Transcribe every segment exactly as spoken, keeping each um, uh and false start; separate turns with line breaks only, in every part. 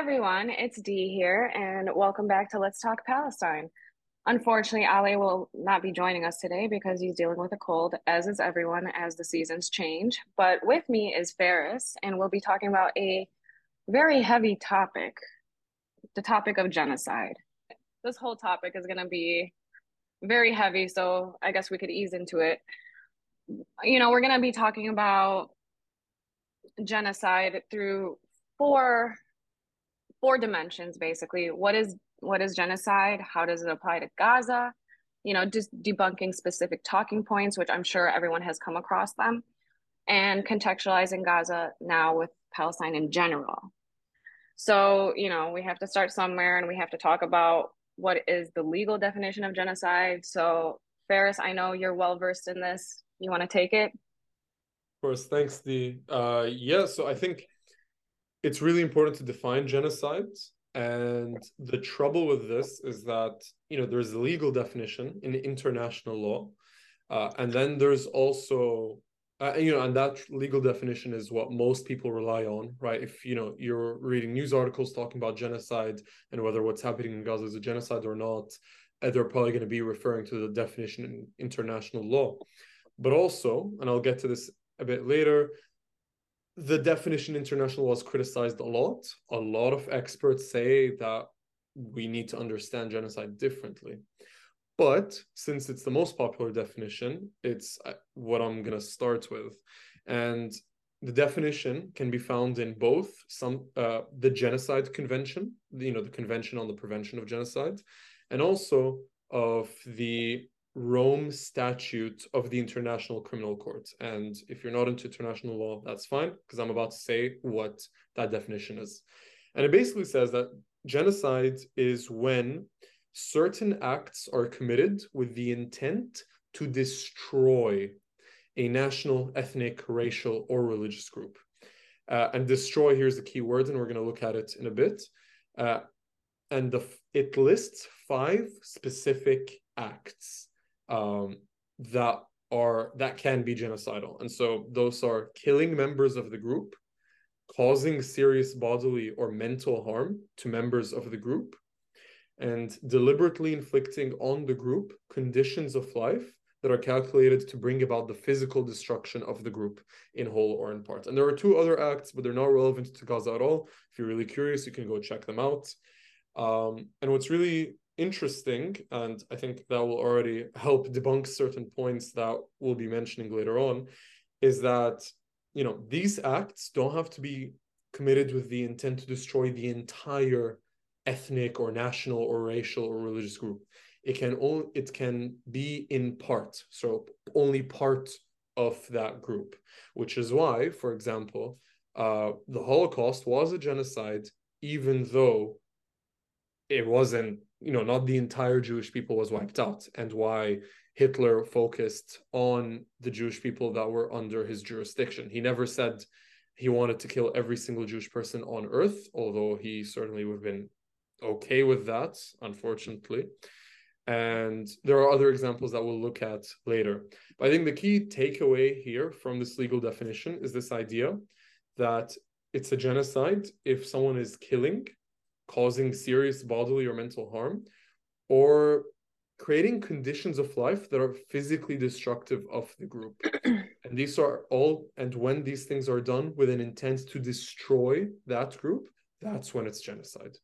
Everyone, it's Dee here, and welcome back to Let's Talk Palestine. Unfortunately, Ali will not be joining us today because he's dealing with a cold, as is everyone as the seasons change. But with me is Ferris, and we'll be talking about a very heavy topic, the topic of genocide. This whole topic is going to be very heavy, so I guess we could ease into it. You know, we're going to be talking about genocide through four four dimensions basically. What is what is genocide? How does it apply to Gaza? You know, just debunking specific talking points, which I'm sure everyone has come across them, and contextualizing Gaza now with Palestine in general. So, you know, we have to start somewhere and we have to talk about what is the legal definition of genocide. So, Ferris, I know you're well versed in this. You want to take it?
Of course, thanks, the uh yeah, so I think it's really important to define genocide. And the trouble with this is that, you know, there's a legal definition in international law. Uh, and then there's also, uh, you know, and that legal definition is what most people rely on, right? If, you know, you're reading news articles talking about genocide and whether what's happening in Gaza is a genocide or not, uh, they're probably going to be referring to the definition in international law. But also, and I'll get to this a bit later, the definition international law is criticized a lot. A lot of experts say that we need to understand genocide differently. But since it's the most popular definition, it's what I'm going to start with. And the definition can be found in both some uh, the Genocide Convention, you know, the Convention on the Prevention of Genocide, and also of the Rome Statute of the International Criminal Court. And if you're not into international law, that's fine, because I'm about to say what that definition is. And it basically says that genocide is when certain acts are committed with the intent to destroy a national, ethnic, racial, or religious group. Uh, and destroy, here's the key word, and we're going to look at it in a bit. Uh, and the, it lists five specific acts um, that are that can be genocidal. And so those are killing members of the group, causing serious bodily or mental harm to members of the group, and deliberately inflicting on the group conditions of life that are calculated to bring about the physical destruction of the group in whole or in part. And there are two other acts, but they're not relevant to Gaza at all. If you're really curious, you can go check them out. Um, and what's really interesting, and I think that will already help debunk certain points that we'll be mentioning later on, is that, you know, these acts don't have to be committed with the intent to destroy the entire ethnic or national or racial or religious group. It can only it can be in part, so only part of that group, which is why, for example, uh, the Holocaust was a genocide, even though it wasn't, you know, not the entire Jewish people was wiped out, and why Hitler focused on the Jewish people that were under his jurisdiction. He never said he wanted to kill every single Jewish person on earth, although he certainly would have been okay with that, unfortunately. And there are other examples that we'll look at later. But I think the key takeaway here from this legal definition is this idea that it's a genocide if someone is killing, causing serious bodily or mental harm, or creating conditions of life that are physically destructive of the group. And these are all, and when these things are done with an intent to destroy that group, that's when it's genocide.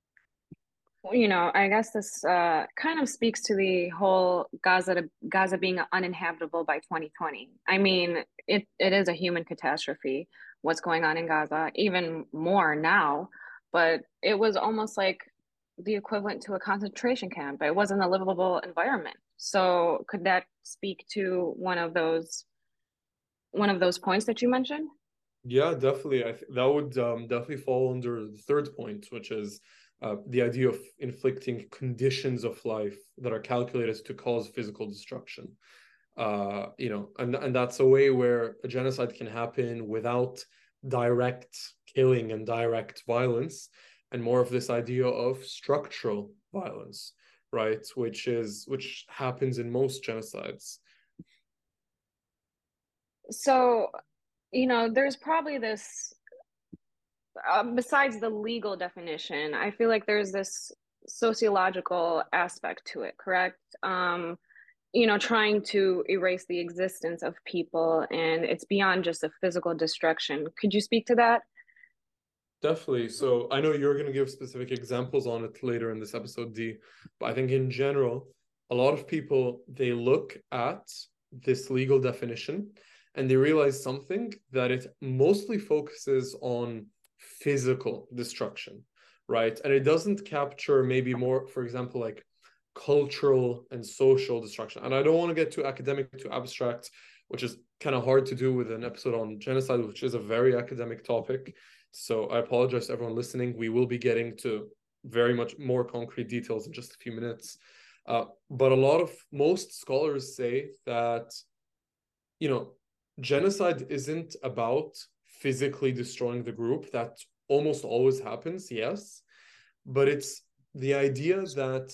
You know, I guess this uh, kind of speaks to the whole Gaza to, Gaza being uninhabitable by twenty twenty. I mean, it it is a human catastrophe what's going on in Gaza, even more now, but it was almost like the equivalent to a concentration camp. It wasn't a livable environment. So could that speak to one of those one of those points that you mentioned?
Yeah, definitely. I think that would um, definitely fall under the third point, which is uh, the idea of inflicting conditions of life that are calculated to cause physical destruction. Uh, you know, and and that's a way where a genocide can happen without direct killing and direct violence, and more of this idea of structural violence, right? Which is which happens in most genocides.
So, you know, there's probably this uh, besides the legal definition, I feel like there's this sociological aspect to it, correct? Um, you know, trying to erase the existence of people, and it's beyond just a physical destruction. Could you speak to that?
Definitely. So I know you're going to give specific examples on it later in this episode, D, but I think in general, a lot of people they look at this legal definition and they realize something that it mostly focuses on physical destruction, right? And it doesn't capture maybe more, for example, like cultural and social destruction. And I don't want to get too academic, too abstract, which is kind of hard to do with an episode on genocide, which is a very academic topic. So I apologize to everyone listening. We will be getting to very much more concrete details in just a few minutes. Uh, but a lot of most scholars say that, you know, genocide isn't about physically destroying the group. That almost always happens, yes. But it's the idea that,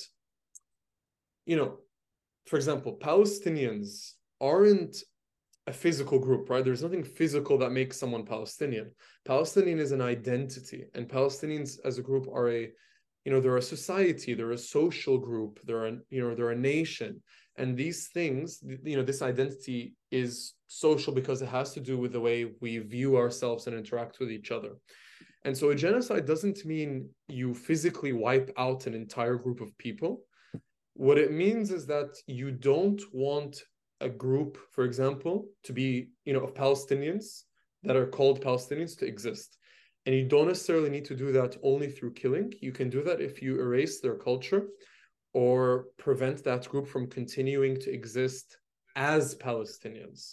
you know, for example, Palestinians aren't a physical group, right? There's nothing physical that makes someone Palestinian. Palestinian is an identity, and Palestinians as a group are a, you know, they're a society, they're a social group, they're a, you know, they're a nation. And these things, you know, this identity is social because it has to do with the way we view ourselves and interact with each other. And so a genocide doesn't mean you physically wipe out an entire group of people. What it means is that you don't want a group, for example, to be, you know, of Palestinians that are called Palestinians to exist. And you don't necessarily need to do that only through killing. You can do that if you erase their culture or prevent that group from continuing to exist as Palestinians.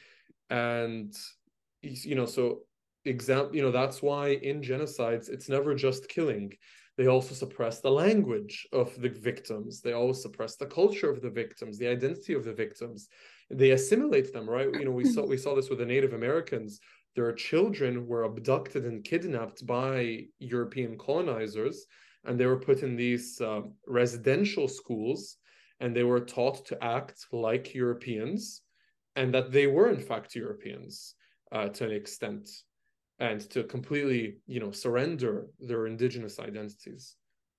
And, you know, so example, you know, that's why in genocides, it's never just killing. They also suppress the language of the victims. They always suppress the culture of the victims, the identity of the victims. They assimilate them, right? You know, we saw we saw this with the Native Americans. Their children were abducted and kidnapped by European colonizers, and they were put in these uh, residential schools, and they were taught to act like Europeans, and that they were in fact Europeans uh, to an extent, and to completely, you know, surrender their indigenous identities.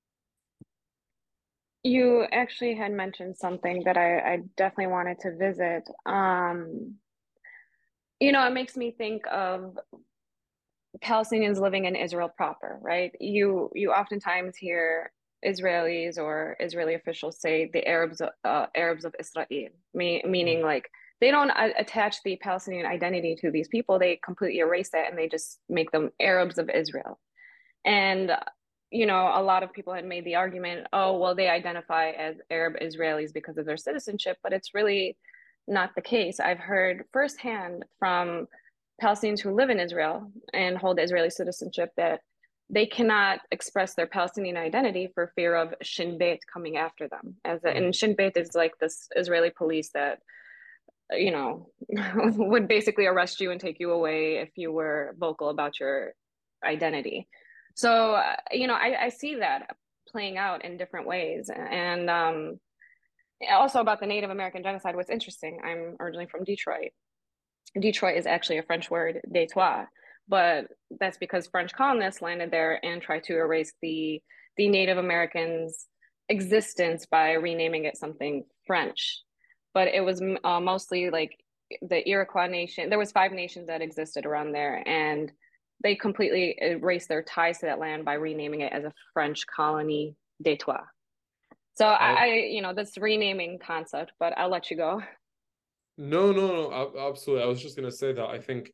You actually had mentioned something that I, I definitely wanted to visit. Um, you know, it makes me think of Palestinians living in Israel proper, right? You you oftentimes hear Israelis or Israeli officials say the Arabs uh, Arabs of Israel, me, meaning like they don't attach the Palestinian identity to these people. They completely erase that and they just make them Arabs of Israel. And you know, a lot of people had made the argument, oh, well, they identify as Arab Israelis because of their citizenship, but it's really not the case. I've heard firsthand from Palestinians who live in Israel and hold Israeli citizenship that they cannot express their Palestinian identity for fear of Shin Bet coming after them. As a, and Shin Bet is like this Israeli police that, you know, would basically arrest you and take you away if you were vocal about your identity. So, uh, you know, I, I see that playing out in different ways. And um, also about the Native American genocide, what's interesting, I'm originally from Detroit. Detroit is actually a French word, Detroit, but that's because French colonists landed there and tried to erase the the Native Americans' existence by renaming it something French. But it was uh, mostly like the Iroquois nation. There was five nations that existed around there, and they completely erased their ties to that land by renaming it as a French colony, Detroit. So I,
Uh,
I, you know, this renaming concept, but I'll let you go.
no, no, no, absolutely. I was just going to say that I think,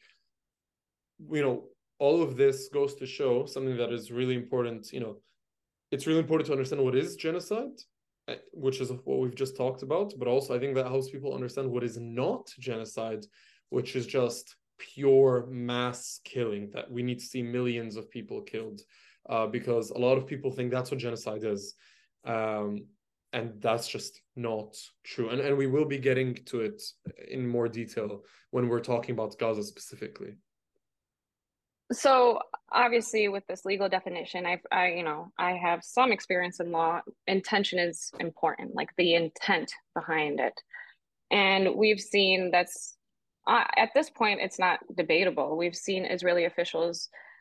you know, all of this goes to show something that is really important. You know, it's really important to understand what is genocide, which is what we've just talked about, but also I think that helps people understand what is not genocide, which is just pure mass killing, that we need to see millions of people killed, uh, because a lot of people think that's what genocide is. Um, and that's just not true. And, and we will be getting to it in more detail when we're talking about Gaza specifically.
So obviously with this legal definition, I, I, you know, I have some experience in law. Intention is important, like the intent behind it. And we've seen that's uh, at this point, it's not debatable. We've seen Israeli officials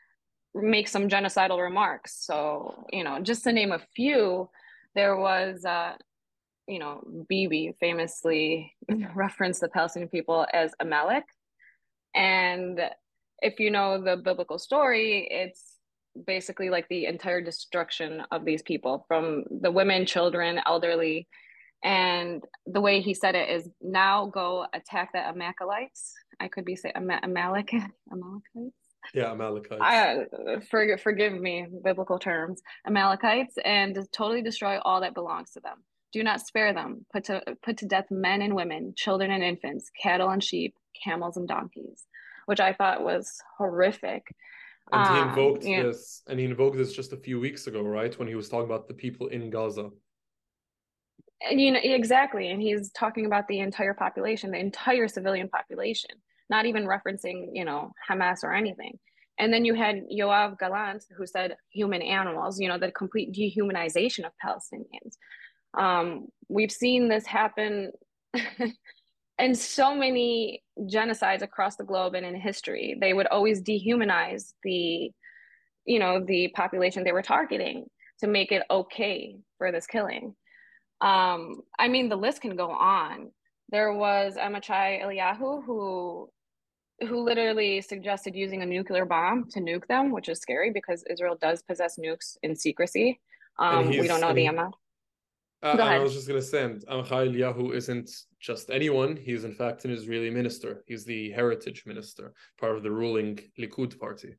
make some genocidal remarks. So, you know, just to name a few, there was, uh, you know, Bibi famously referenced the Palestinian people as Amalek. And if you know the biblical story, it's basically like the entire destruction of these people, from the women, children, elderly. And the way he said it is, now go attack the Amalekites. I could be saying Am- Amalek, Amalekites.
Yeah, Amalekites.
I for, forgive me, biblical terms, Amalekites, and to totally destroy all that belongs to them. Do not spare them. Put to put to death men and women, children and infants, cattle and sheep, camels and donkeys, which I thought was horrific.
And he
Um,
invoked
you know,
this, and he invoked this just a few weeks ago, right? When he was talking about the people in Gaza.
and you know exactly, and he's talking about the entire population, the entire civilian population, not even referencing, you know, Hamas or anything. And then you had Yoav Gallant, who said human animals, you know, the complete dehumanization of Palestinians. Um, we've seen this happen in so many genocides across the globe and in history. They would always dehumanize the, you know, the population they were targeting to make it okay for this killing. Um, I mean, the list can go on. There was Amichai Eliyahu who who literally suggested using a nuclear bomb to nuke them, which is scary because Israel does possess nukes in secrecy.
And
Um, we don't
he's
know
and
the
he
amount.
uh,
Go
and I
ahead.
was just gonna say, and Amichai Eliyahu isn't just anyone. He's in fact an Israeli minister. He's the heritage minister, part of the ruling Likud party.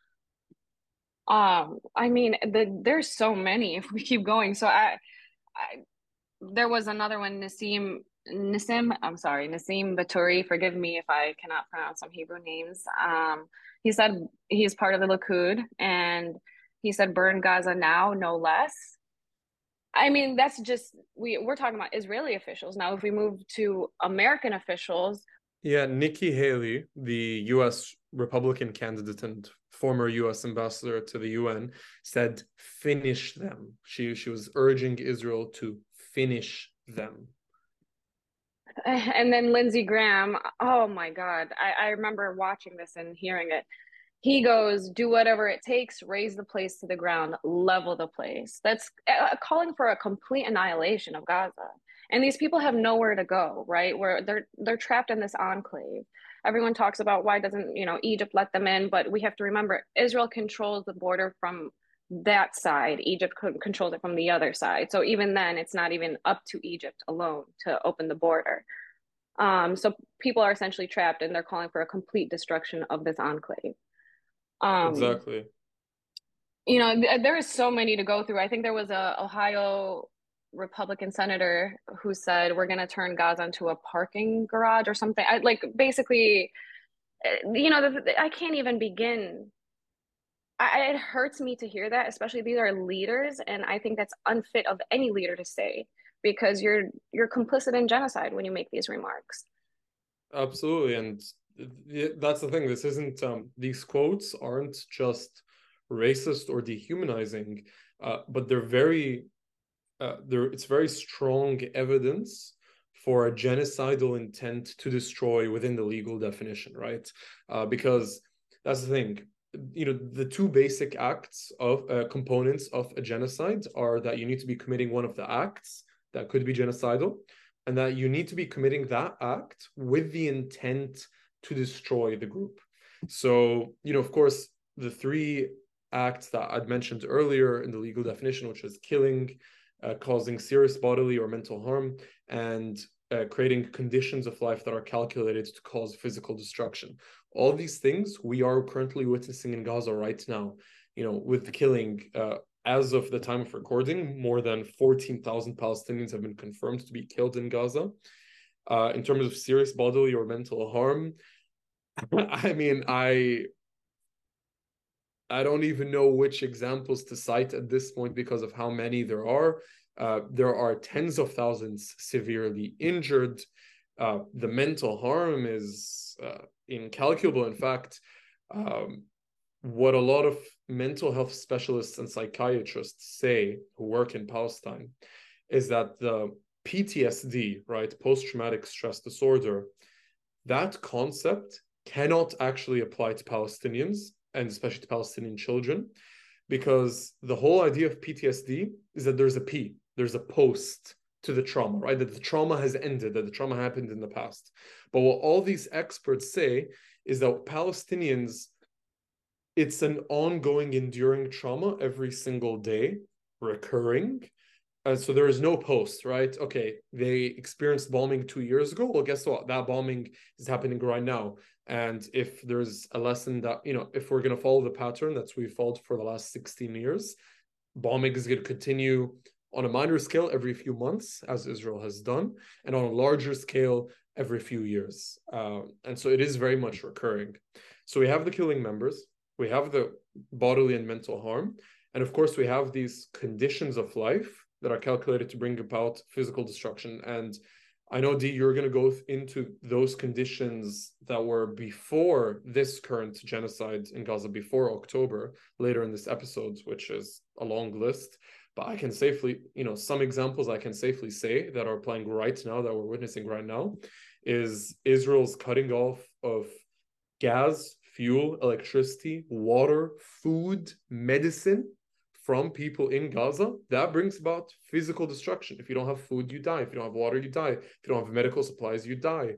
Um, I mean, the, there's so many if we keep going. So I, I there was another one, Nassim Nassim, I'm sorry, Nassim Baturi. Forgive me if I cannot pronounce some Hebrew names. Um, he said he's part of the Likud, and he said burn Gaza now, no less. I mean, that's just we we're talking about Israeli officials. Now, if we move to American officials,
Yeah, Nikki Haley, the U S Republican candidate and former U S ambassador to the U N, said finish them. She she was urging Israel to finish them.
and then Lindsey Graham, oh my God, I, I remember watching this and hearing it. He goes, do whatever it takes, raise the place to the ground, level the place. That's uh, calling for a complete annihilation of Gaza. And these people have nowhere to go, right? Where they're they're trapped in this enclave. Everyone talks about why doesn't, you know, Egypt let them in, but we have to remember Israel controls the border from that side. Egypt controls it from the other side. So even then, it's not even up to Egypt alone to open the border. Um, so people are essentially trapped, and they're calling for a complete destruction of this enclave. Um,
Exactly.
you know, th there is so many to go through. I think there was a Ohio Republican senator who said we're going to turn Gaza into a parking garage or something. I, like basically, uh, you know, the, the, I can't even begin. I, it hurts me to hear that, especially these are leaders, and I think that's unfit of any leader to say because you're you're complicit in genocide when you make these remarks.
Absolutely. And that's the thing. This isn't um these quotes aren't just racist or dehumanizing, uh, but they're very uh, there it's very strong evidence for a genocidal intent to destroy within the legal definition, right? Uh, because that's the thing. You know, the two basic acts of uh, components of a genocide are that you need to be committing one of the acts that could be genocidal, and that you need to be committing that act with the intent to destroy the group. So, you know, of course, the three acts that I'd mentioned earlier in the legal definition, which is killing, uh, causing serious bodily or mental harm, and uh, creating conditions of life that are calculated to cause physical destruction. All these things we are currently witnessing in Gaza right now. You know, with the killing, uh, as of the time of recording, more than fourteen thousand Palestinians have been confirmed to be killed in Gaza. Uh, in terms of serious bodily or mental harm, I mean, I I don't even know which examples to cite at this point because of how many there are. Uh, there are tens of thousands severely injured. Uh, the mental harm is uh, incalculable. In fact, um, what a lot of mental health specialists and psychiatrists say who work in Palestine is that the P T S D, right, post-traumatic stress disorder, that concept cannot actually apply to Palestinians and especially to Palestinian children, because the whole idea of P T S D is that there's a P, there's a post to the trauma, right? That the trauma has ended, that the trauma happened in the past. But what all these experts say is that Palestinians, it's an ongoing, enduring trauma every single day, recurring. Uh, so there is no post, right? Okay, they experienced bombing two years ago. Well, guess what? That bombing is happening right now. And if there's a lesson that, you know, if we're going to follow the pattern that we've followed for the last sixteen years, bombing is going to continue on a minor scale every few months, as Israel has done, and on a larger scale every few years. Uh, and so it is very much recurring. So we have the killing members, we have the bodily and mental harm, and of course we have these conditions of life that are calculated to bring about physical destruction. And I know, Dee, you're going to go into those conditions that were before this current genocide in Gaza, before October, later in this episode, which is a long list. But I can safely, you know, some examples I can safely say that are playing right now, that we're witnessing right now, is Israel's cutting off of gas, fuel, electricity, water, food, medicine from people in Gaza. That brings about physical destruction. If you don't have food, you die. If you don't have water, you die. If you don't have medical supplies, you die.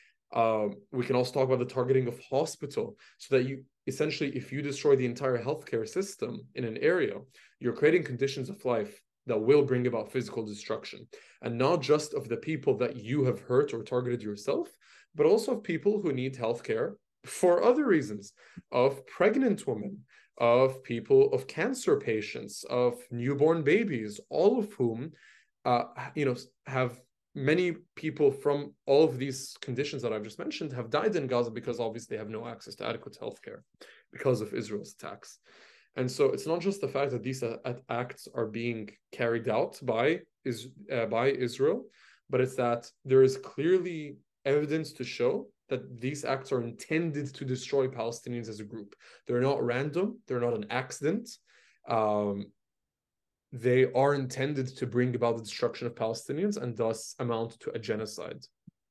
Um, we can also talk about the targeting of hospital, so that you essentially, if you destroy the entire healthcare system in an area, you're creating conditions of life that will bring about physical destruction. And not just of the people that you have hurt or targeted yourself, but also of people who need healthcare for other reasons, of pregnant women, of people, of cancer patients, of newborn babies, all of whom, uh, you know, have many people from all of these conditions that I've just mentioned have died in Gaza because obviously they have no access to adequate healthcare because of Israel's attacks. And so it's not just the fact that these acts are being carried out by, is, uh, by Israel, but it's that there is clearly evidence to show that these acts are intended to destroy Palestinians as a group. They're not random. They're not an accident. Um, they are intended to bring about the destruction of Palestinians and thus amount to a genocide.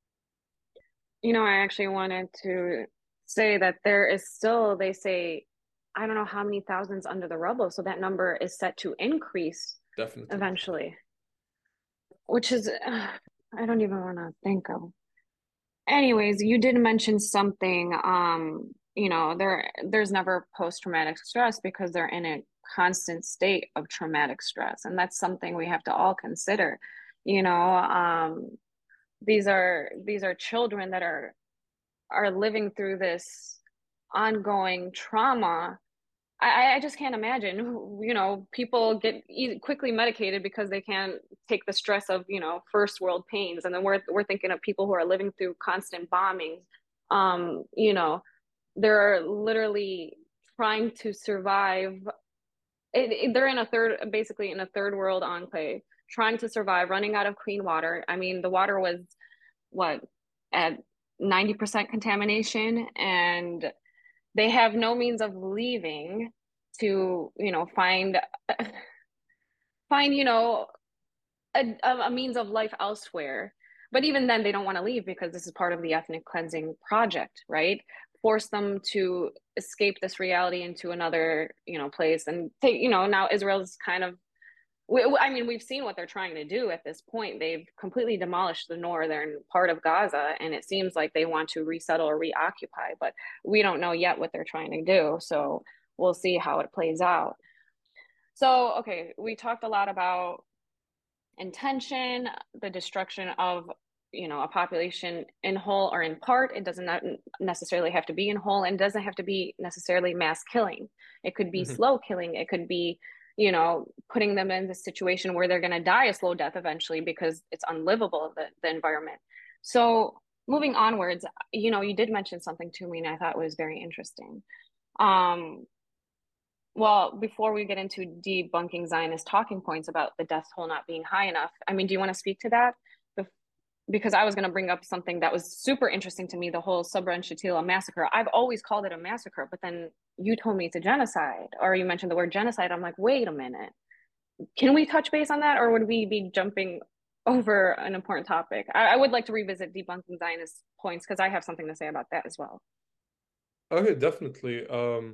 You know, I actually wanted to say that there is still, they say, I don't know how many thousands under the rubble. So that number is set to increase
Definitely.
eventually, which is, uh, I don't even want to think of. Anyways, you did mention something, um, you know, there there's never post-traumatic stress because they're in a constant state of traumatic stress. And that's something we have to all consider. You know, um, these are these are children that are are living through this ongoing trauma. I, I just can't imagine, you know, people get e- quickly medicated because they can't take the stress of, you know, first world pains. And then we're, we're thinking of people who are living through constant bombings. Um, you know, they're literally trying to survive. It, it, they're in a third, basically in a third world enclave, trying to survive, running out of clean water. I mean, the water was what, at ninety percent contamination, and they have no means of leaving to, you know, find find, you know, a, a means of life elsewhere. But even then they don't want to leave because this is part of the ethnic cleansing project, right? Force them to escape this reality into another, you know, place. And take, you know, now Israel's kind of, I mean, we've seen what they're trying to do at this point. They've completely demolished the northern part of Gaza, and it seems like they want to resettle or reoccupy, but we don't know yet what they're trying to do. So we'll see how it plays out. So, okay, we talked a lot about intention, the destruction of, you know, a population in whole or in part. It doesn't necessarily have to be in whole, and doesn't have to be necessarily mass killing. It could be mm-hmm. slow killing. It could be, you know, putting them in the situation where they're going to die a slow death eventually because it's unlivable, the, the environment. So moving onwards, you know, you did mention something to me and I thought was very interesting. Um, well, before we get into debunking Zionist talking points about the death toll not being high enough, I mean, do you want to speak to that? Because I was going to bring up something that was super interesting to me, the whole Sabra and Shatila massacre. I've always called it a massacre, but then you told me it's a genocide, or you mentioned the word genocide. I'm like, wait a minute. Can we touch base on that, or would we be jumping over an important topic? I, I would like to revisit debunking Zionist points because I have something to say about that as well.
Okay, definitely. Um,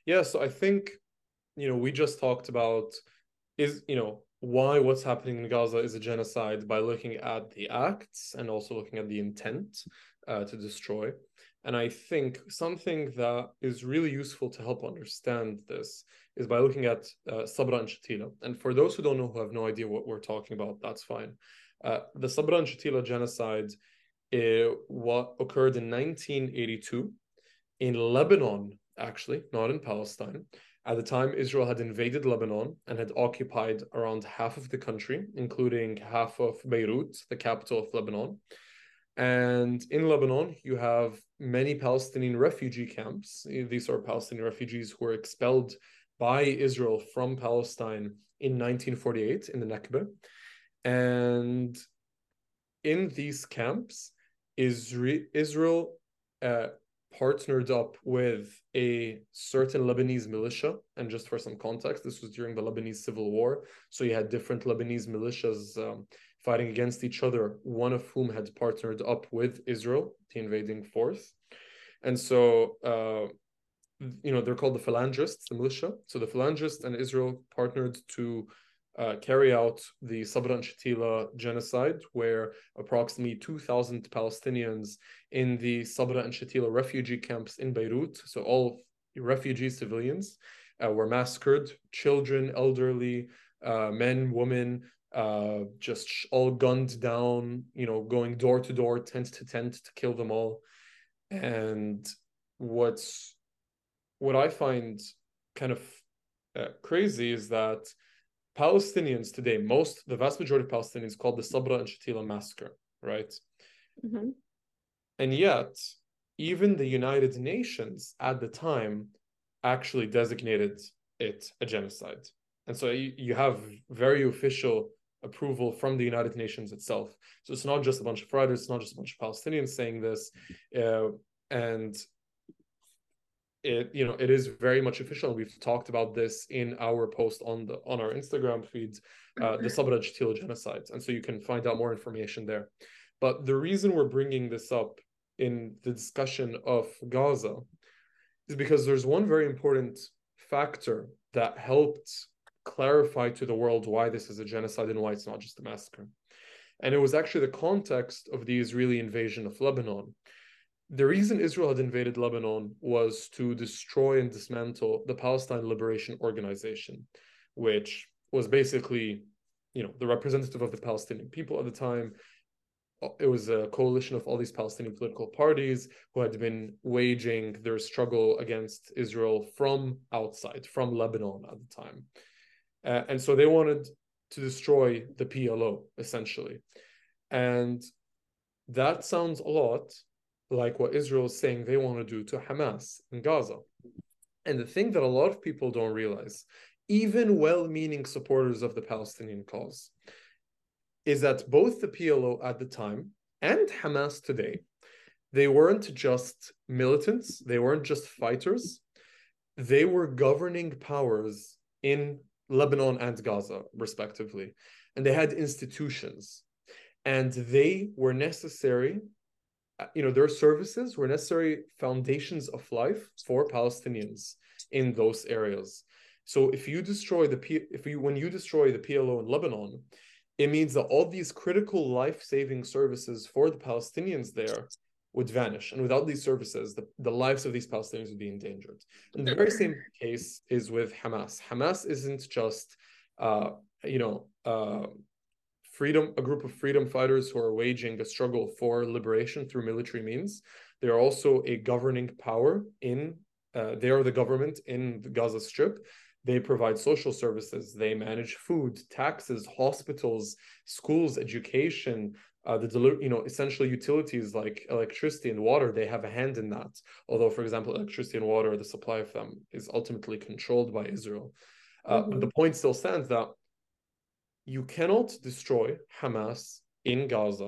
Yeah, so I think, you know, we just talked about is, you know, why what's happening in Gaza is a genocide by looking at the acts and also looking at the intent uh, to destroy. And I think something that is really useful to help understand this is by looking at uh, Sabra and Shatila. And for those who don't know, who have no idea what we're talking about, that's fine. Uh, the Sabra and Shatila genocide, it, what occurred in nineteen eighty-two in Lebanon, actually, not in Palestine. At the time, Israel had invaded Lebanon and had occupied around half of the country, including half of Beirut, the capital of Lebanon. And in Lebanon, you have many Palestinian refugee camps. These are Palestinian refugees who were expelled by Israel from Palestine in nineteen forty-eight in the Nakba. And in these camps, Israel uh, partnered up with a certain Lebanese militia. And just for some context, this was during the Lebanese Civil War. So you had different Lebanese militias um, fighting against each other, one of whom had partnered up with Israel, the invading force. And so, uh, you know, they're called the Phalangists, the militia. So the Phalangists and Israel partnered to uh, carry out the Sabra and Shatila genocide, where approximately two thousand Palestinians in the Sabra and Shatila refugee camps in Beirut, so all refugee civilians, uh, were massacred, children, elderly, uh, men, women, uh, just all gunned down, you know, going door to door, tent to tent to kill them all. And what's what I find kind of uh, crazy is that Palestinians today, most, the vast majority of Palestinians call the Sabra and Shatila massacre, right?
Mm-hmm.
And yet, even the United Nations at the time actually designated it a genocide. And so you, you have very official approval from the United Nations itself. So it's not just a bunch of writers, it's not just a bunch of Palestinians saying this. Uh, and it, you know, it is very much official. We've talked about this in our post on the on our Instagram feeds, uh, the Sabra and Shatila genocide. And so you can find out more information there. But the reason we're bringing this up in the discussion of Gaza is because there's one very important factor that helped clarify to the world why this is a genocide and why it's not just a massacre. And it was actually the context of the Israeli invasion of Lebanon. The reason Israel had invaded Lebanon was to destroy and dismantle the Palestine Liberation Organization, which was basically, you know, the representative of the Palestinian people at the time. It was a coalition of all these Palestinian political parties who had been waging their struggle against Israel from outside, from Lebanon at the time. Uh, and so they wanted to destroy the P L O, essentially. And that sounds a lot like what Israel is saying they want to do to Hamas in Gaza. And the thing that a lot of people don't realize, even well-meaning supporters of the Palestinian cause, is that both the P L O at the time and Hamas today, they weren't just militants, they weren't just fighters, they were governing powers in Lebanon and Gaza, respectively. And they had institutions. And they were necessary, you know, their services were necessary foundations of life for Palestinians in those areas. So if you destroy the P, if you when you destroy the P L O in Lebanon, it means that all these critical life-saving services for the Palestinians there would vanish. And without these services, the, the lives of these Palestinians would be endangered. And the very same case is with Hamas. Hamas isn't just, uh, you know, uh, freedom, a group of freedom fighters who are waging a struggle for liberation through military means. They are also a governing power in, uh, they are the government in the Gaza Strip. They provide social services, they manage food, taxes, hospitals, schools, education, uh, the deli- you know, essential utilities like electricity and water. They have a hand in that. Although, for example, electricity and water, the supply of them is ultimately controlled by Israel. Uh, mm-hmm. But the point still stands that you cannot destroy Hamas in Gaza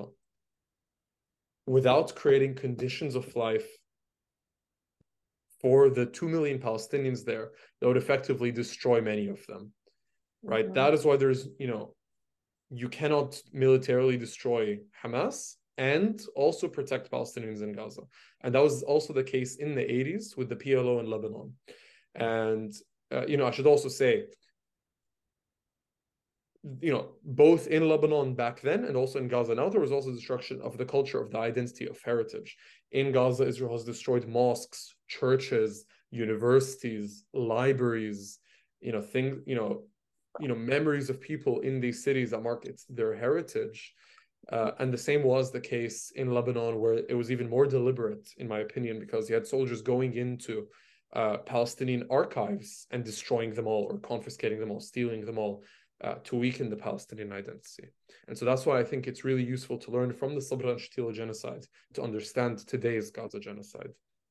without creating conditions of life for the two million Palestinians there that would effectively destroy many of them, right? Mm-hmm. That is why there's, you know, you cannot militarily destroy Hamas and also protect Palestinians in Gaza. And that was also the case in the eighties with the P L O in Lebanon. And, uh, you know, I should also say, you know, both in Lebanon back then and also in Gaza now, there was also destruction of the culture, of the identity, of heritage. In Gaza, Israel has destroyed mosques, churches, universities, libraries, you know, things, you know, you know, memories of people in these cities that mark its, their heritage. Uh, and the same was the case in Lebanon, where it was even more deliberate, in my opinion, because you had soldiers going into uh, Palestinian archives and destroying them all, or confiscating them all, stealing them all, uh, to weaken the Palestinian identity. And so that's why I think it's really useful to learn from the Sabra and Shatila genocide to understand today's Gaza genocide.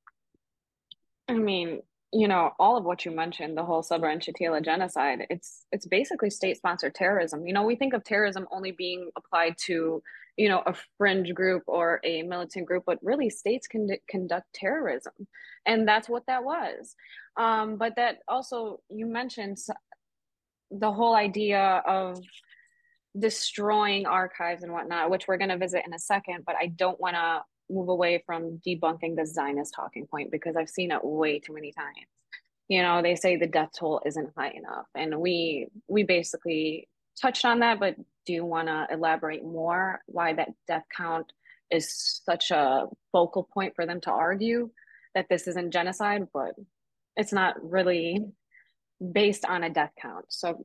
I mean, you know, all of what you mentioned, the whole Sabra and Shatila genocide, it's it's basically state-sponsored terrorism. You know, we think of terrorism only being applied to, you know, a fringe group or a militant group, but really states can conduct terrorism. And that's what that was. Um, but that also, you mentioned the whole idea of destroying archives and whatnot, which we're going to visit in a second, but I don't want to move away from debunking the Zionist talking point because I've seen it way too many times. You know, they say the death toll isn't high enough, and we we basically touched on that, but do you want to elaborate more why that death count is such a focal point for them to argue that this isn't genocide, but it's not really based on a death count. So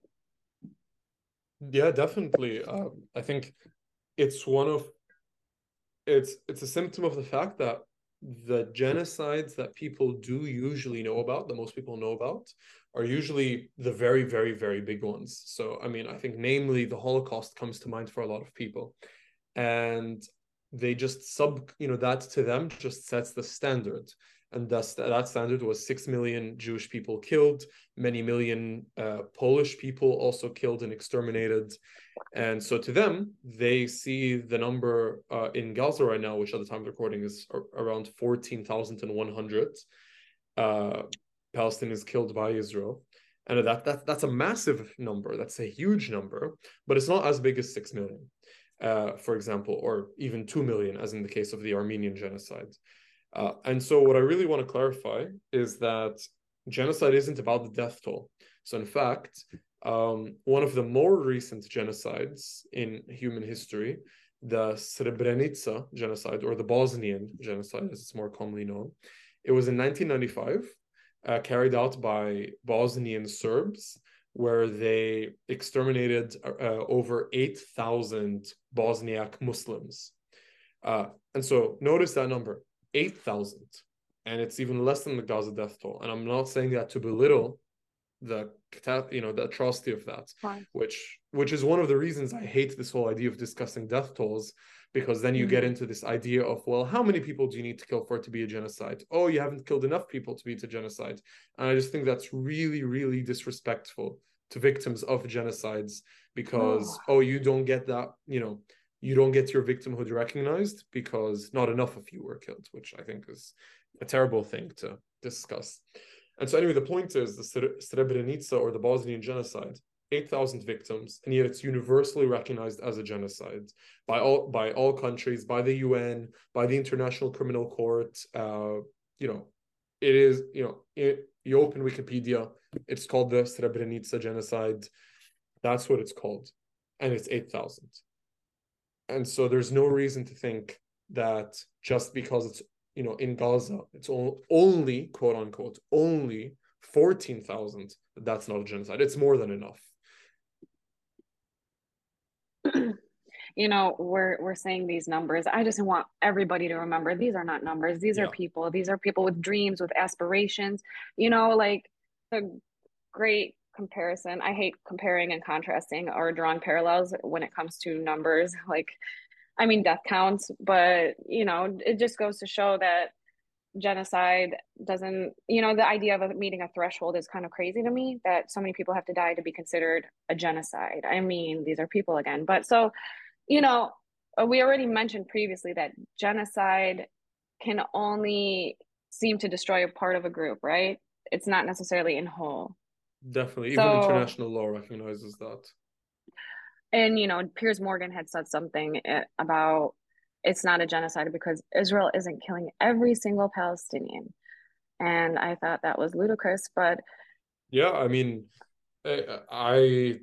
yeah, definitely. Um, I think it's one of it's it's a symptom of the fact that the genocides that people do usually know about, that most people know about, are usually the very, very, very big ones. So, I mean, I think namely the Holocaust comes to mind for a lot of people. And they just sub, you know, that to them just sets the standard. And thus that standard was six million Jewish people killed, many million uh, Polish people also killed and exterminated. And so to them, they see the number uh, in Gaza right now, which at the time of recording is around fourteen thousand one hundred uh, Palestinians killed by Israel. And that, that that's a massive number. That's a huge number, but it's not as big as six million, uh, for example, or even two million, as in the case of the Armenian genocide. Uh, and so what I really want to clarify is that genocide isn't about the death toll. So in fact, um, one of the more recent genocides in human history, the Srebrenica genocide, or the Bosnian genocide, as it's more commonly known, it was in nineteen ninety-five, uh, carried out by Bosnian Serbs, where they exterminated uh, over eight thousand Bosniak Muslims. Uh, and so notice that number, eight thousand. And it's even less than the Gaza death toll. And I'm not saying that to belittle the you know the atrocity of that,
fine.
which which is one of the reasons I hate this whole idea of discussing death tolls, because then you mm-hmm. get into this idea of, well, how many people do you need to kill for it to be a genocide? Oh, you haven't killed enough people to be a genocide. And I just think that's really, really disrespectful to victims of genocides, because oh, oh you don't get that, you know, you don't get your victimhood recognized because not enough of you were killed, which I think is a terrible thing to discuss. And so anyway, the point is the Srebrenica, or the Bosnian genocide, eight thousand victims, and yet it's universally recognized as a genocide by all by all countries, by the U N, by the International Criminal Court. Uh, you know, it is, you know, it, you open Wikipedia, it's called the Srebrenica genocide. That's what it's called. And it's eight thousand. And so there's no reason to think that just because it's, you know, in Gaza, it's only, quote unquote, only fourteen thousand, that's not a genocide. It's more than enough.
You know, we're we're saying these numbers. I just want everybody to remember these are not numbers. These yeah. are people. These are people with dreams, with aspirations. You know, like the great comparison. I hate comparing and contrasting or drawing parallels when it comes to numbers. Like, I mean, death counts, but, you know, it just goes to show that genocide doesn't, you know, the idea of meeting a threshold is kind of crazy to me, that so many people have to die to be considered a genocide. I mean, these are people again. But so, you know, we already mentioned previously that genocide can only seem to destroy a part of a group, right? It's not necessarily in whole.
Definitely.
So,
even international law recognizes that.
And, you know, Piers Morgan had said something about it's not a genocide because Israel isn't killing every single Palestinian. And I thought that was ludicrous, but
Yeah, I mean, I, I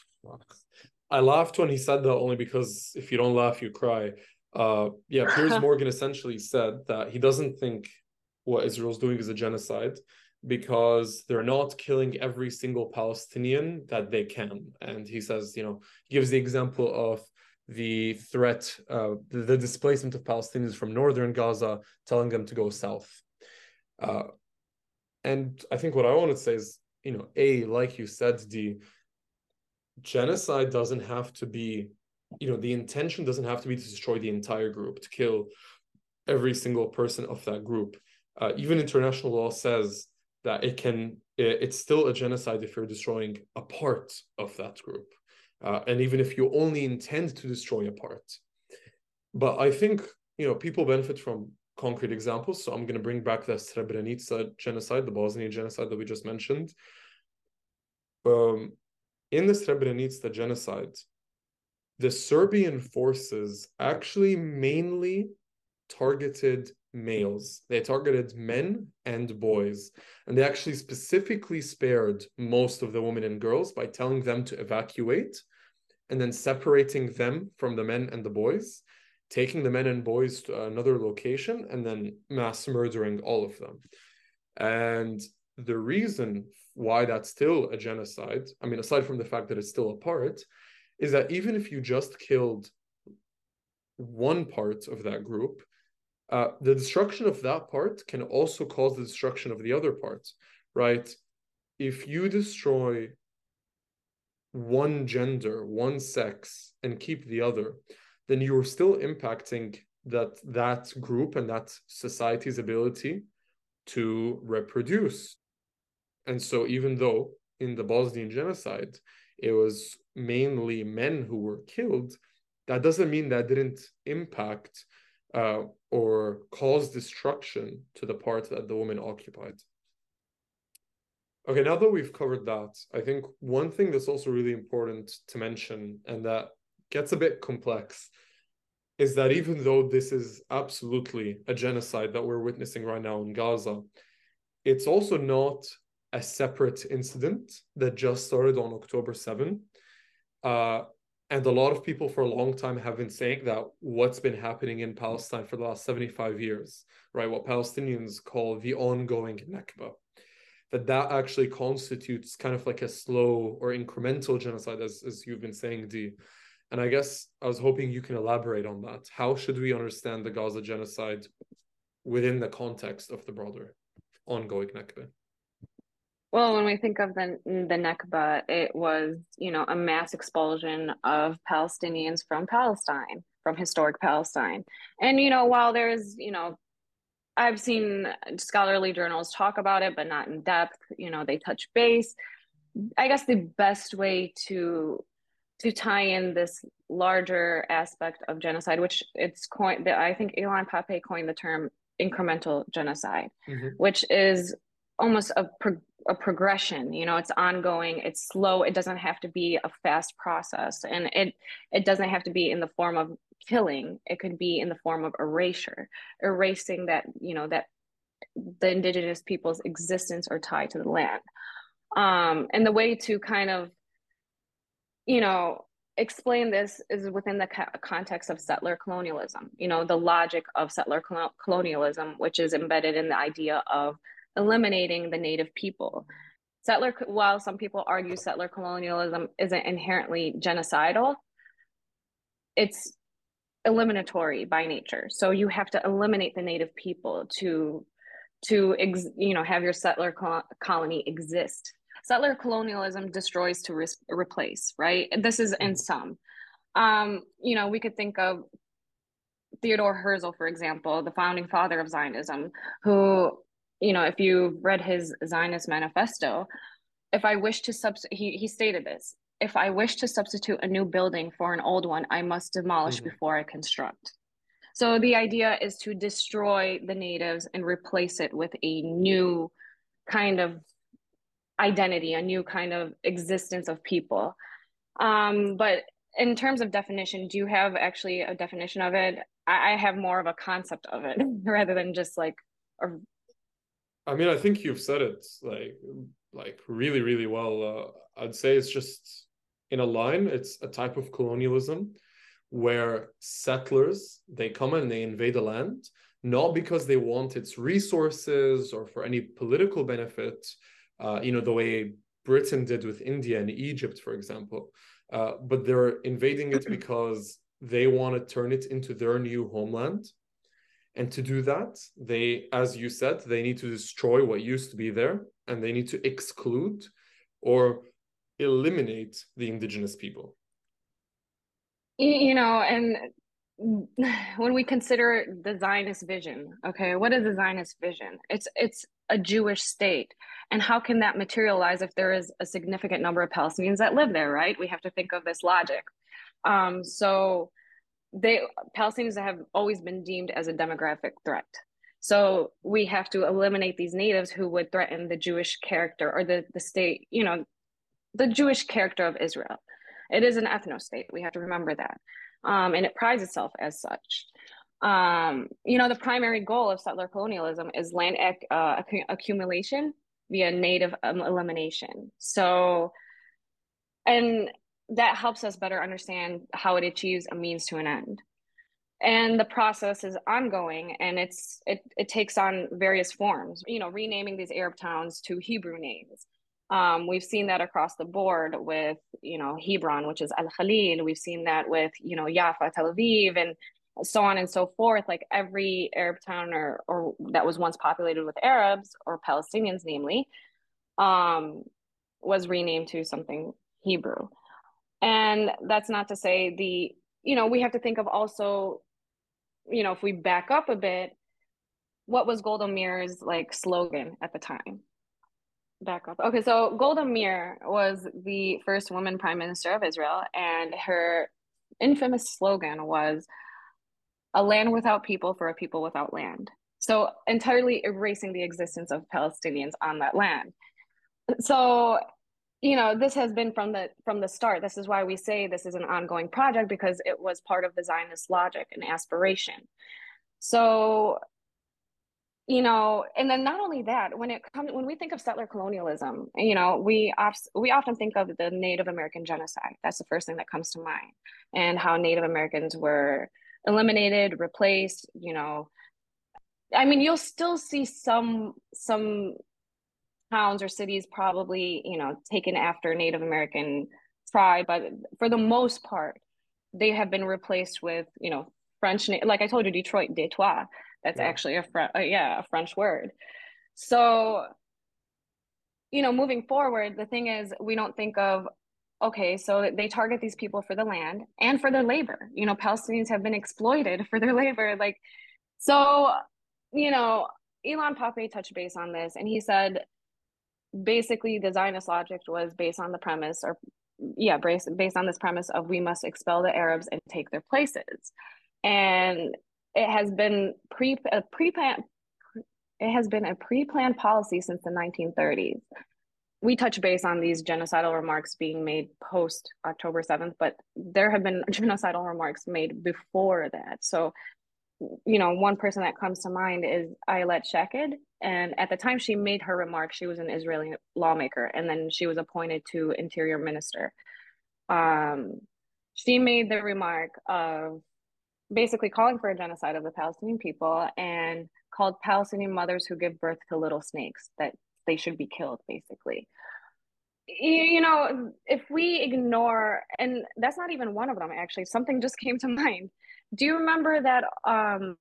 I laughed when he said that only because if you don't laugh, you cry. Uh, yeah, Piers Morgan essentially said that he doesn't think what Israel's doing is a genocide because they're not killing every single Palestinian that they can. And he says, you know, he gives the example of the threat, uh, the, the displacement of Palestinians from northern Gaza, telling them to go south. Uh, and I think what I want to say is, you know, A, like you said, the genocide doesn't have to be, you know, the intention doesn't have to be to destroy the entire group, to kill every single person of that group. Uh, even international law says that it can, it's still a genocide if you're destroying a part of that group. Uh, and even if you only intend to destroy a part. But I think, you know, people benefit from concrete examples. So I'm going to bring back the Srebrenica genocide, the Bosnian genocide that we just mentioned. Um, in the Srebrenica genocide, the Serbian forces actually mainly targeted males. They targeted men and boys. And they actually specifically spared most of the women and girls by telling them to evacuate and then separating them from the men and the boys, taking the men and boys to another location, and then mass murdering all of them. And the reason why that's still a genocide, I mean, aside from the fact that it's still a part, is that even if you just killed one part of that group, uh, the destruction of that part can also cause the destruction of the other parts, right? If you destroy one gender, one sex, and keep the other, then you are still impacting that that group and that society's ability to reproduce. And so even though in the Bosnian genocide, it was mainly men who were killed, that doesn't mean that didn't impact uh, or cause destruction to the part that the women occupied. Okay, now that we've covered that, I think one thing that's also really important to mention, and that gets a bit complex, is that even though this is absolutely a genocide that we're witnessing right now in Gaza, it's also not a separate incident that just started on October seventh. Uh, and a lot of people for a long time have been saying that what's been happening in Palestine for the last seventy-five years, right, what Palestinians call the ongoing Nakba, that that actually constitutes kind of like a slow or incremental genocide, as, as you've been saying, Dee. And I guess I was hoping you can elaborate on that. How should we understand the Gaza genocide within the context of the broader ongoing Nakba?
well, when we think of the the Nakba, it was, you know, a mass expulsion of Palestinians from Palestine, from historic Palestine. And, you know, while there's, you know, I've seen scholarly journals talk about it, but not in depth, you know, they touch base. I guess the best way to to tie in this larger aspect of genocide, which it's coined, I think Ilan Pappé coined the term incremental genocide,
mm-hmm.
which is almost a, pro a progression. You know, it's ongoing, it's slow, it doesn't have to be a fast process, and it it doesn't have to be in the form of killing. It could be in the form of erasure, erasing that, you know, that the indigenous people's existence or tie to the land. Um, and the way to kind of, you know, explain this is within the context of settler colonialism, you know, the logic of settler colonialism, which is embedded in the idea of eliminating the native people. Settler, while some people argue settler colonialism isn't inherently genocidal, it's eliminatory by nature. So you have to eliminate the native people to to ex, you know, have your settler co colony exist. Settler colonialism destroys to re replace, right? This is in some. Um, you know, we could think of Theodore Herzl, for example, the founding father of Zionism, who, you know, if you read his Zionist manifesto, if I wish to substitute, he, he stated this, if I wish to substitute a new building for an old one, I must demolish
Mm-hmm.
before I construct. So the idea is to destroy the natives and replace it with a new kind of identity, a new kind of existence of people. Um, but in terms of definition, do you have actually a definition of it? I, I have more of a concept of it rather than just like a
I mean, I think you've said it like like really, really well. Uh, I'd say it's just in a line, it's a type of colonialism where settlers they come and they invade a land not because they want its resources or for any political benefit, uh, you know, the way Britain did with India and Egypt, for example, uh, but they're invading it because they want to turn it into their new homeland. And to do that, they, as you said, they need to destroy what used to be there and they need to exclude or eliminate the indigenous people.
You know, and when we consider the Zionist vision, okay, what is the Zionist vision? It's it's a Jewish state. And how can that materialize if there is a significant number of Palestinians that live there, right? We have to think of this logic. Um, so they Palestinians have always been deemed as a demographic threat. So we have to eliminate these natives who would threaten the Jewish character or the, the state, you know, the Jewish character of Israel. It is an ethno state. We have to remember that. Um, and it prides itself as such. Um, you know, the primary goal of settler colonialism is land ac- uh, accumulation via native um, elimination. So, and that helps us better understand how it achieves a means to an end. And the process is ongoing, and it's it it takes on various forms. You know, renaming these Arab towns to Hebrew names. Um, we've seen that across the board with, you know, Hebron, which is Al Khalil. We've seen that with, you know, Jaffa, Tel Aviv, and so on and so forth. Like every Arab town or or that was once populated with Arabs or Palestinians, namely, um, was renamed to something Hebrew. And that's not to say the, you know, we have to think of also, you know, if we back up a bit, what was Golda Meir's like slogan at the time? Back up. Okay, so Golda Meir was the first woman prime minister of Israel, and her infamous slogan was a land without people for a people without land. So entirely erasing the existence of Palestinians on that land. So, you know, this has been from the from the start. This is why we say this is an ongoing project, because it was part of the Zionist logic and aspiration. So, you know, and then not only that, when it comes when we think of settler colonialism, you know, we oft, we often think of the Native American genocide. That's the first thing that comes to mind, and how Native Americans were eliminated, replaced. You know, I mean, you'll still see some some towns or cities probably, you know, taken after Native American tribe, but for the most part, they have been replaced with, you know, French. Like I told you, Detroit, Detroit. That's
Yeah.
actually a French, uh, yeah, a French word. So, you know, moving forward, the thing is, we don't think of, okay, so they target these people for the land and for their labor. You know, Palestinians have been exploited for their labor. Like, so, you know, Ilan Pappé touched base on this, and he said basically the Zionist logic was based on the premise, or yeah, based, based on this premise of we must expel the Arabs and take their places. And it has been pre a pre-planned it has been a pre-planned policy since the nineteen thirties. We touch base on these genocidal remarks being made post October seventh, but there have been genocidal remarks made before that. So, you know, one person that comes to mind is Ayelet Shaked. And at the time she made her remark, she was an Israeli lawmaker, and then she was appointed to interior minister. Um, she made the remark of basically calling for a genocide of the Palestinian people, and called Palestinian mothers who give birth to little snakes that they should be killed, basically. You know, if we ignore, and that's not even one of them, actually, something just came to mind. Do you remember that? Um,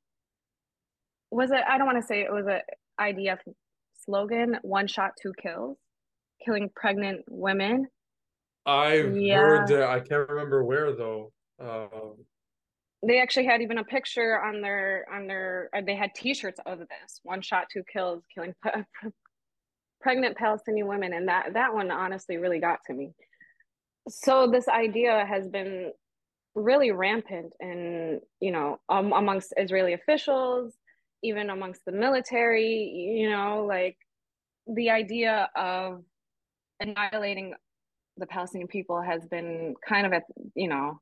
was it, I don't want to say it was a I D F slogan, one shot, two kills, killing pregnant women?
I've heard,
Yeah.
uh, I can't remember where though. Uh,
They actually had even a picture on their on their uh, they had t-shirts of this, one shot, two kills, killing pregnant Palestinian women, and that that one honestly really got to me. So this idea has been really rampant in, you know, um, amongst Israeli officials, even amongst the military, you know, like the idea of annihilating the Palestinian people has been kind of at, you know,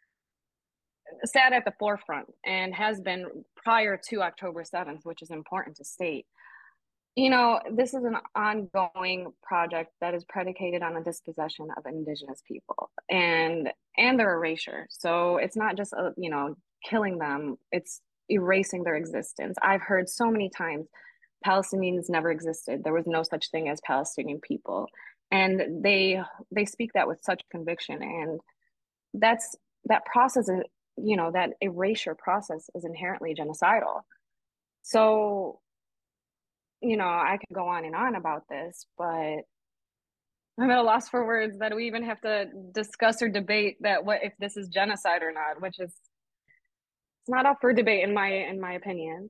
sat at the forefront, and has been prior to October seventh, which is important to state. You know, this is an ongoing project that is predicated on the dispossession of indigenous people and and their erasure. So it's not just uh, you know, killing them, it's erasing their existence. I've heard so many times Palestinians never existed. There was no such thing as Palestinian people. And they they speak that with such conviction. And that's that process is, you know, that erasure process is inherently genocidal. So you know, I could go on and on about this, but I'm at a loss for words that we even have to discuss or debate that what if this is genocide or not, which is it's not up for debate in my in my opinion.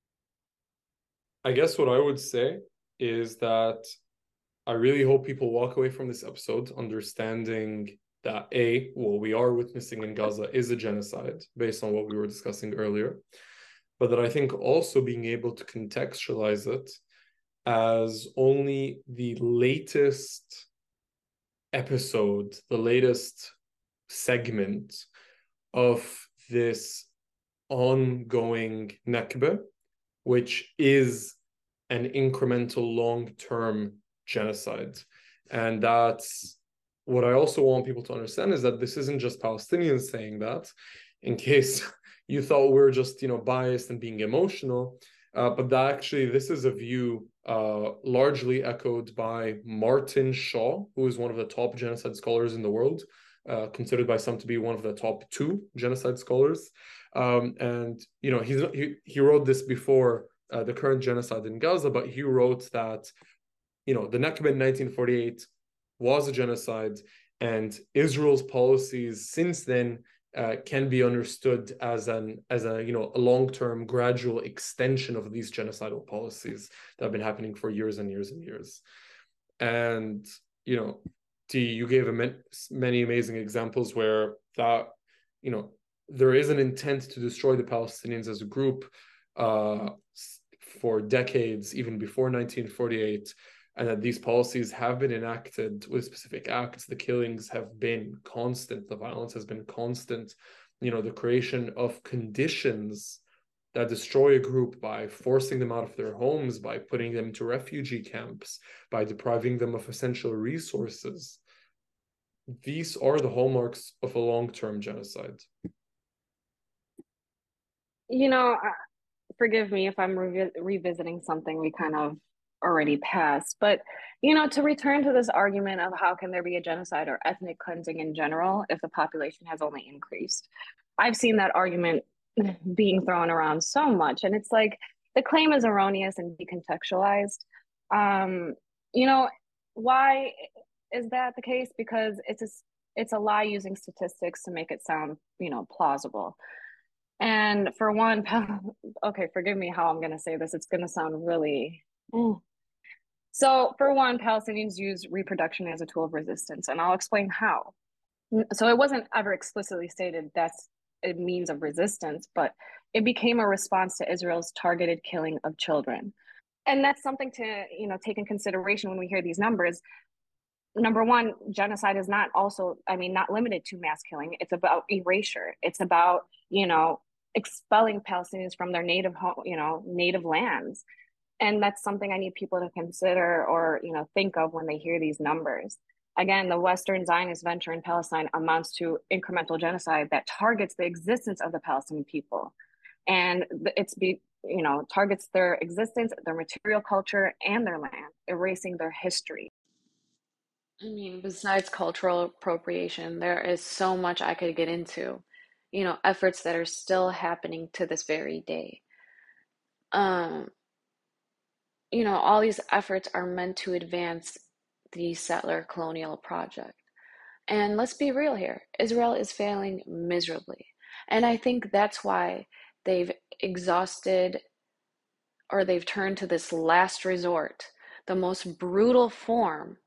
I guess what I would say is that I really hope people walk away from this episode understanding that A, what we are witnessing in Gaza is a genocide based on what we were discussing earlier, but that I think also being able to contextualize it as only the latest episode, the latest segment of this ongoing Nakba, which is an incremental long-term genocide. And that's what I also want people to understand is that this isn't just Palestinians saying that, in case you thought we we're just, you know, biased and being emotional. Uh, but that actually, this is a view uh, largely echoed by Martin Shaw, who is one of the top genocide scholars in the world, uh, considered by some to be one of the top two genocide scholars. Um, and you know, he's he he wrote this before uh, the current genocide in Gaza, but he wrote that you know the Nakba in nineteen forty-eight was a genocide, and Israel's policies since then uh, can be understood as an as a you know a long-term gradual extension of these genocidal policies that have been happening for years and years and years. And you know, T, you gave a many amazing examples where that you know there is an intent to destroy the Palestinians as a group uh, for decades, even before nineteen forty-eight, and that these policies have been enacted with specific acts. The killings have been constant. The violence has been constant. You know, the creation of conditions that destroy a group by forcing them out of their homes, by putting them into refugee camps, by depriving them of essential resources. These are the hallmarks of a long-term genocide.
You know, forgive me if I'm re revisiting something we kind of already passed, but you know, to return to this argument of how can there be a genocide or ethnic cleansing in general if the population has only increased. I've seen that argument being thrown around so much, and it's like the claim is erroneous and decontextualized. Um, you know, why is that the case? Because it's a it's a lie using statistics to make it sound, you know, plausible. And for one, okay, forgive me how I'm going to say this. It's going to sound really. Mm. So, for one, Palestinians use reproduction as a tool of resistance, and I'll explain how. So, it wasn't ever explicitly stated that's a means of resistance, but it became a response to Israel's targeted killing of children. And that's something to, you know, take in consideration when we hear these numbers. Number one, genocide is not also, I mean, not limited to mass killing. It's about erasure. It's about, you know, expelling Palestinians from their native home, you know, native lands. And that's something I need people to consider or, you know, think of when they hear these numbers. Again, the Western Zionist venture in Palestine amounts to incremental genocide that targets the existence of the Palestinian people. And it's be, you know, targets their existence, their material culture, and their land, erasing their history.
I mean, besides cultural appropriation, there is so much I could get into. You know, efforts that are still happening to this very day. Um, you know, all these efforts are meant to advance the settler colonial project. And let's be real here, Israel is failing miserably. And I think that's why they've exhausted or they've turned to this last resort, the most brutal form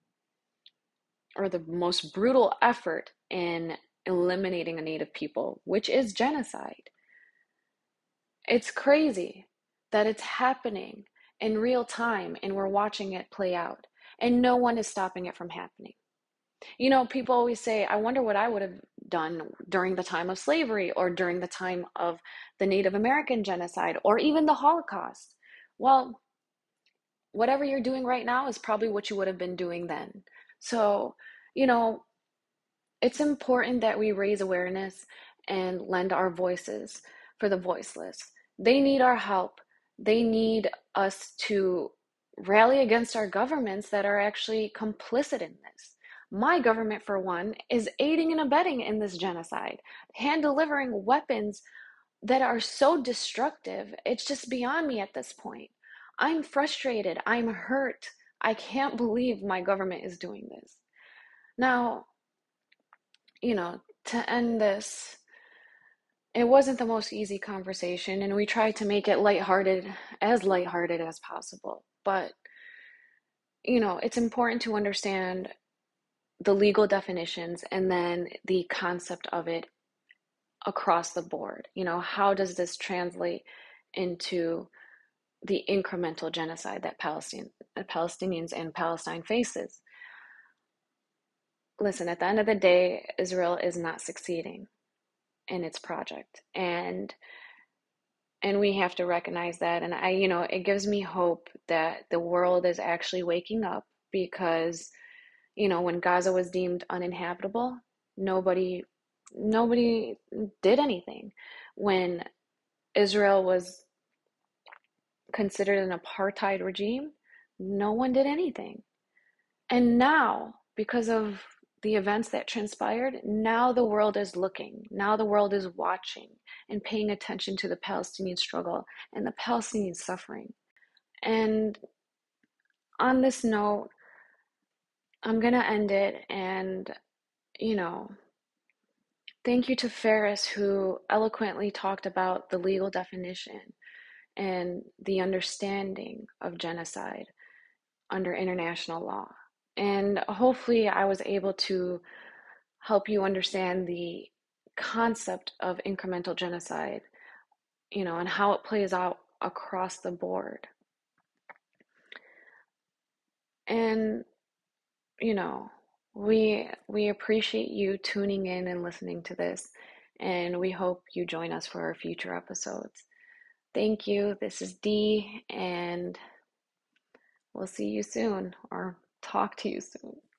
or the most brutal effort in eliminating a native people, which is genocide. It's crazy that it's happening in real time and we're watching it play out, and no one is stopping it from happening. You know, people always say, I wonder what I would have done during the time of slavery or during the time of the Native American genocide or even the Holocaust. Well, whatever you're doing right now is probably what you would have been doing then. So, you know, it's important that we raise awareness and lend our voices for the voiceless. They need our help. They need us to rally against our governments that are actually complicit in this. My government, for one, is aiding and abetting in this genocide, hand delivering weapons that are so destructive. It's just beyond me at this point. I'm frustrated. I'm hurt. I can't believe my government is doing this. Now, you know, to end this, it wasn't the most easy conversation, and we tried to make it lighthearted, as lighthearted as possible. But, you know, it's important to understand the legal definitions and then the concept of it across the board. You know, how does this translate into the incremental genocide that Palestine, Palestinians and Palestine faces? Listen, at the end of the day, Israel is not succeeding in its project, and and we have to recognize that. And I, you know, it gives me hope that the world is actually waking up, because, you know, when Gaza was deemed uninhabitable, nobody nobody did anything. When Israel was considered an apartheid regime, no one did anything. And now, because of the events that transpired, now the world is looking. Now the world is watching and paying attention to the Palestinian struggle and the Palestinian suffering. And on this note, I'm going to end it. And, you know, thank you to Ferris, who eloquently talked about the legal definition and the understanding of genocide under international law. And hopefully I was able to help you understand the concept of incremental genocide, you know, and how it plays out across the board. And, you know, we we appreciate you tuning in and listening to this, and we hope you join us for our future episodes. Thank you. This is Dee, and we'll see you soon, or talk to you soon.